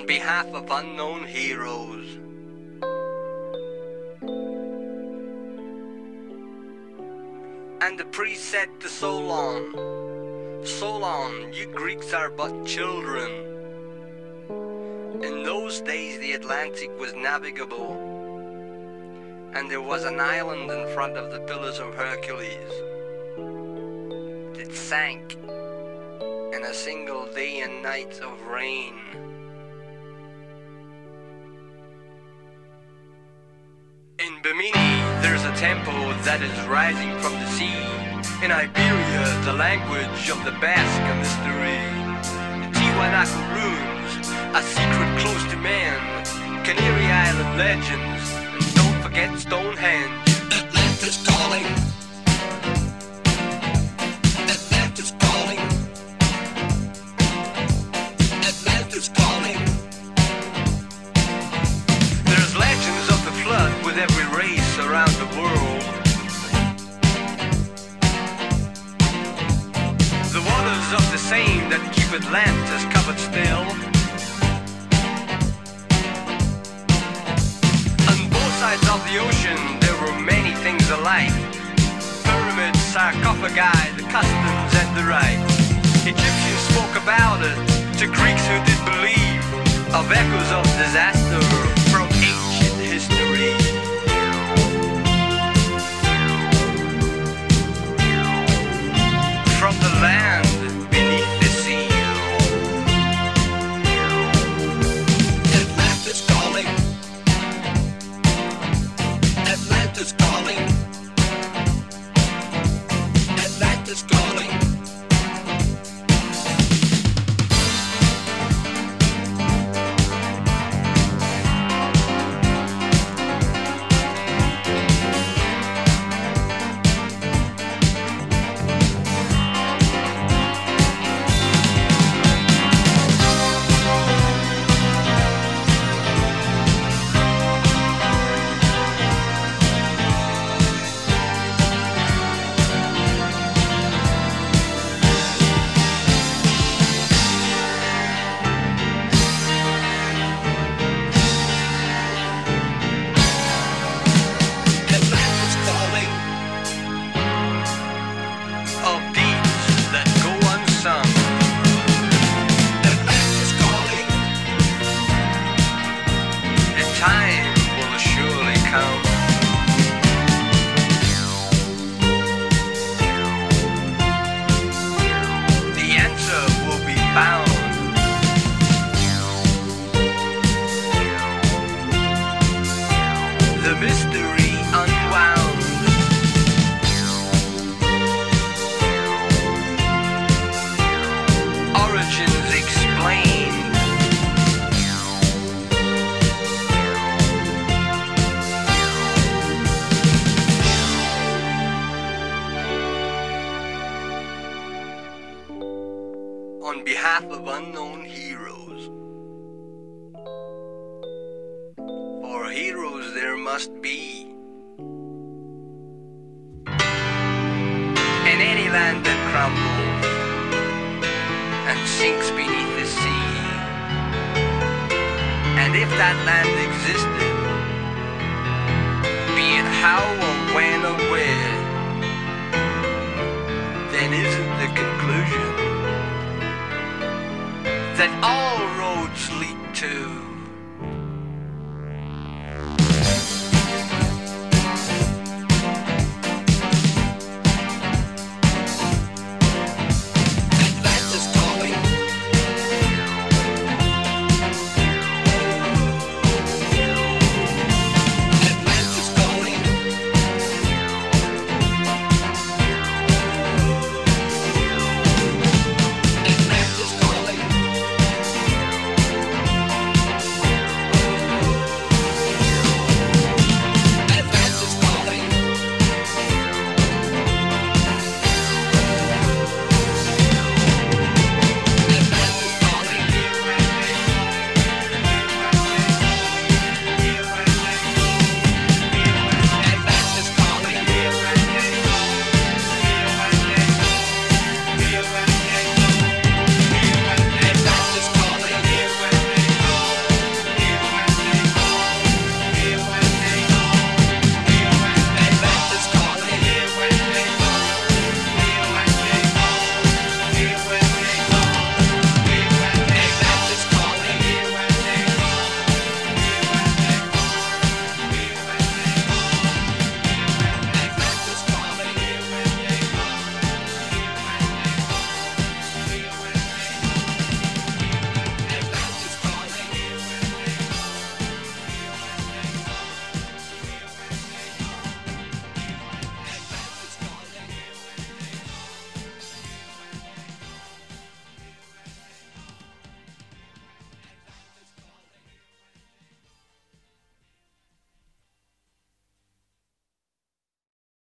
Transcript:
behalf of unknown heroes. And the priest said to Solon, Solon, you Greeks are but children. In those days the Atlantic was navigable, and there was an island in front of the Pillars of Hercules. It sank in a single day and night of rain. In Bimini, there's a temple that is rising from the sea. In Iberia, the language of the Basque, a mystery. The Tiwanaku ruins, a secret close to man. Canary Island legends, and don't forget Stonehenge. Atlantis calling. Atlantis calling. Atlantis calling. There's legends of the flood with every race around the world. The waters of the same that keep Atlantis covered still. On both sides of the ocean there were many things alike. Pyramids, sarcophagi, the customs and the rites. Egyptians spoke about it to Greeks who did believe of echoes of disaster from ancient history. From the land beneath the sea. Atlantis calling. Atlantis calling. Atlantis calling. Atlantis calling. Of deeds that go unsung. Atlantis calling. The time will surely come. The answer will be found. The mystery unwound. Origins explained. On behalf of unknown heroes. For heroes there must be. In any land that crumbles and sinks beneath the sea. And if that land existed, be it how or when or where, then isn't the conclusion that all roads lead to